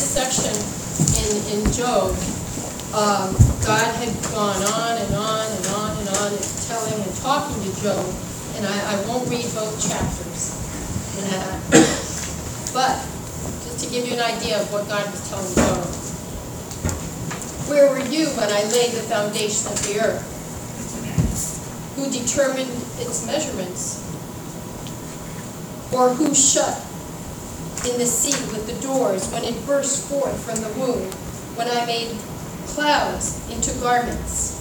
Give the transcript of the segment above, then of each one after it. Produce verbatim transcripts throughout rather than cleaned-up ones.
this section in, in Job, um, God had gone on and on and on and on and telling and talking to Job, and I, I won't read both chapters. Uh, but, just to give you an idea of what God was telling Job. Where were you when I laid the foundation of the earth? Who determined its measurements? Or who shut in the sea with the doors when it burst forth from the womb, when I made clouds into garments?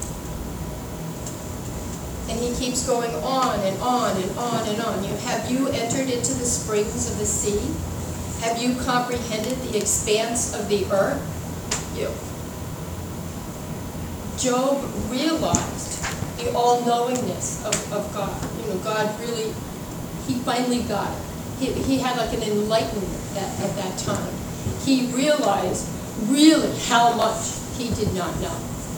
And he keeps going on and on and on and on. You, have you entered into the springs of the sea? Have you comprehended the expanse of the earth? You. Job realized the all-knowingness of, of God. You know, God really, he finally got it. He, he had like an enlightenment at, at that time. He realized really how much he did not know.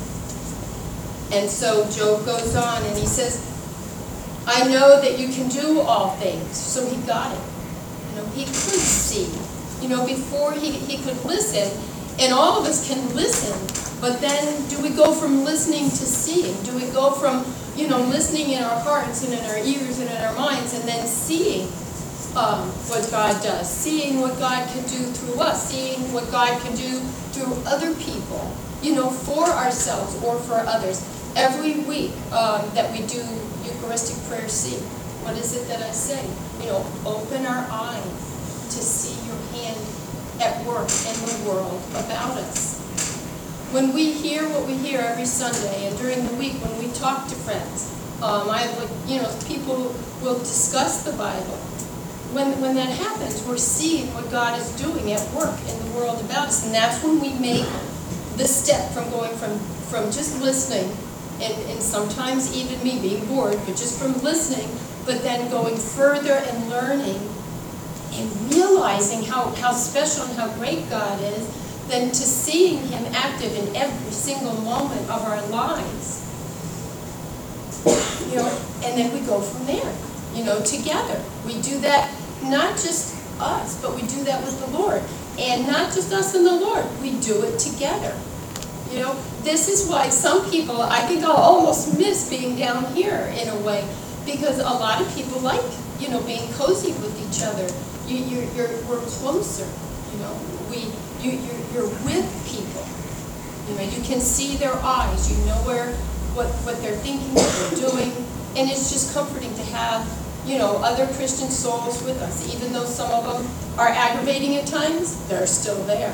And so Job goes on and he says, I know that you can do all things. So he got it. You know, he could see. You know, before he, he could listen, and all of us can listen, but then do we go from listening to seeing? Do we go from, you know, listening in our hearts and in our ears and in our minds, and then seeing um, what God does, seeing what God can do through us, seeing what God can do through other people, you know, for ourselves or for others. Every week um, that we do Eucharistic prayer, see, what is it that I say? You know, open our eyes to see your hand at work in the world about us. When we hear what we hear every Sunday, and during the week when we talk to friends, um, I have, you know, people will discuss the Bible. When when that happens, we're seeing what God is doing at work in the world about us, and that's when we make the step from going from from just listening, and, and sometimes even me being bored, but just from listening, but then going further and learning and realizing how, how special and how great God is, than to seeing him active in every single moment of our lives. You know, and then we go from there, you know, together. We do that, not just us, but we do that with the Lord. And not just us and the Lord, we do it together. You know, this is why some people, I think I'll almost miss being down here in a way, because a lot of people like, you know, being cozy with each other. You, you're, you're, we're closer, you know. We, you, you're, you're with people. You know, you can see their eyes. You know where, what, what they're thinking, what they're doing, and it's just comforting to have, you know, other Christian souls with us. Even though some of them are aggravating at times, they're still there.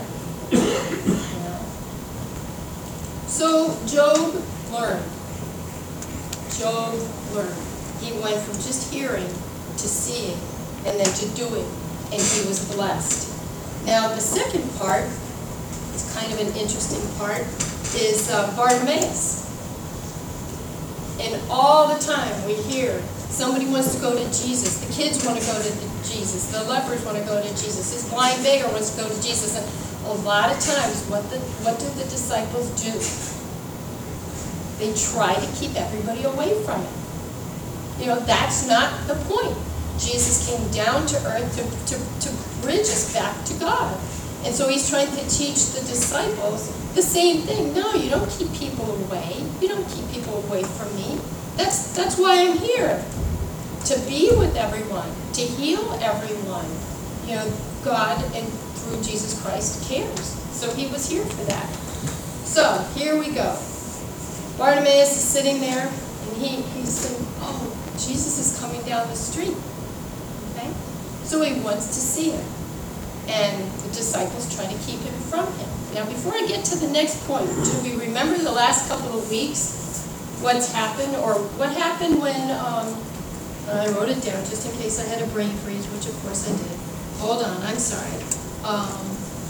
So Job learned. Job learned. He went from just hearing to seeing and then to doing, and he was blessed. Now the second part, it's kind of an interesting part, is uh, Bartimaeus. And all the time we hear somebody wants to go to Jesus. The kids want to go to Jesus. The lepers want to go to Jesus. This blind beggar wants to go to Jesus. And a lot of times, what the what did the disciples do? They try to keep everybody away from it. You know, that's not the point. Jesus came down to earth to, to, to bridge us back to God. And so he's trying to teach the disciples the same thing. No, you don't keep people away. You don't keep people away from me. That's, that's why I'm here. To be with everyone. To heal everyone. You know, God and through Jesus Christ cares. So he was here for that. So, here we go. Bartimaeus is sitting there, and he, he's saying, oh, Jesus is coming down the street. Okay? So he wants to see him. And the disciples try to keep him from him. Now, before I get to the next point, do we remember the last couple of weeks what's happened, or what happened when, um, I wrote it down just in case I had a brain freeze, which of course I did. Hold on, I'm sorry. Um,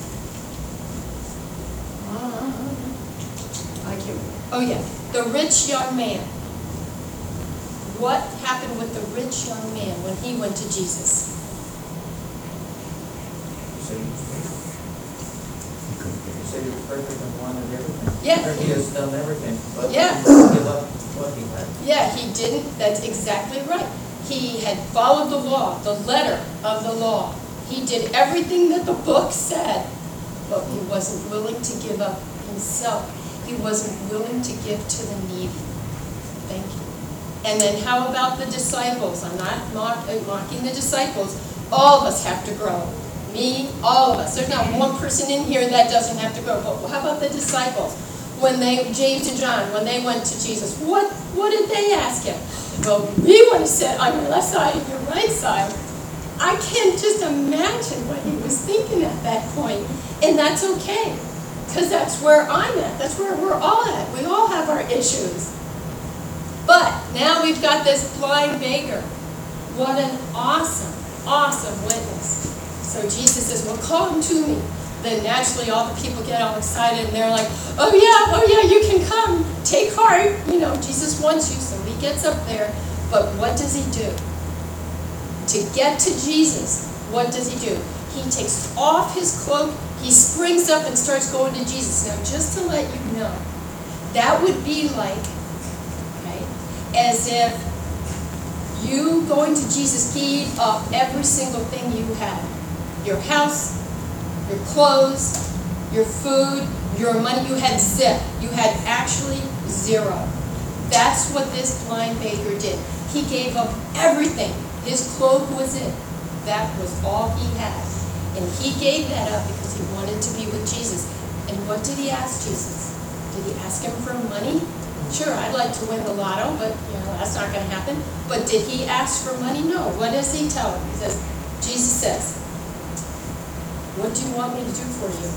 uh, I can't remember. Oh yeah, the rich young man. What happened with the rich young man when he went to Jesus? He said he was perfect and wanted everything. Yeah. Or he has done everything, but Yeah. he didn't give up what he had. Yeah, he didn't. That's exactly right. He had followed the law, the letter of the law. He did everything that the book said, but he wasn't willing to give up himself. He wasn't willing to give to the needy. Thank you. And then how about the disciples? I'm not mock, uh, mocking the disciples. All of us have to grow. Me, all of us. There's not one person in here that doesn't have to grow. But how about the disciples? When they, James and John, when they went to Jesus, what, what did they ask him? Well, we want to sit on your left side and your right side. I can't just imagine what he was thinking at that point. And that's okay. Because that's where I'm at. That's where we're all at. We all have our issues. But now we've got this blind beggar. What an awesome, awesome witness. So Jesus says, well, call him to me. Then naturally all the people get all excited and they're like, oh yeah, oh yeah, you can come. Take heart. You know, Jesus wants you. So he gets up there. But what does he do? To get to Jesus, what does he do? He takes off his cloak. He springs up and starts going to Jesus. Now, just to let you know, that would be like, okay, as if you going to Jesus gave up every single thing you had. Your house, your clothes, your food, your money. You had zip. You had actually zero. That's what this blind beggar did. He gave up everything. His cloak was it. That was all he had. And he gave that up because he wanted to be with Jesus. And what did he ask Jesus? Did he ask him for money? Sure, I'd like to win the lotto, but you know that's not going to happen. But did he ask for money? No. What does he tell him? He says, Jesus says, what do you want me to do for you?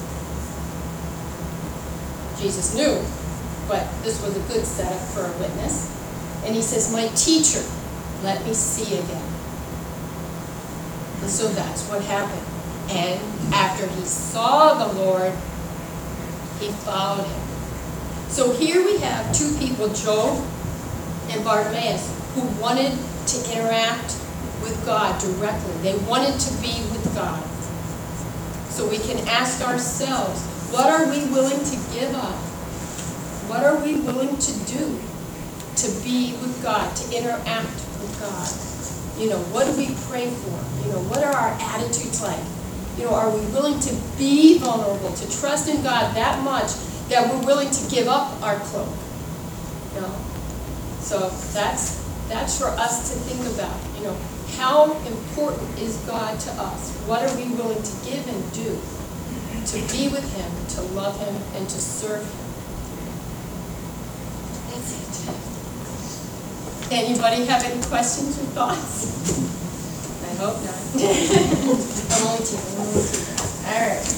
Jesus knew, but this was a good setup for a witness. And he says, my teacher, let me see again. And so that's what happened. And after he saw the Lord, he followed him. So here we have two people, Job and Bartimaeus, who wanted to interact with God directly. They wanted to be with God. So we can ask ourselves, what are we willing to give up? What are we willing to do to be with God, to interact with God? You know, what do we pray for? You know, what are our attitudes like? You know, are we willing to be vulnerable, to trust in God that much that we're willing to give up our cloak? You know? So that's that's for us to think about. You know, how important is God to us? What are we willing to give and do to be with him, to love him, and to serve him? That's it. Anybody have any questions or thoughts? I hope not. I'm only teasing. I'm only teasing. All right.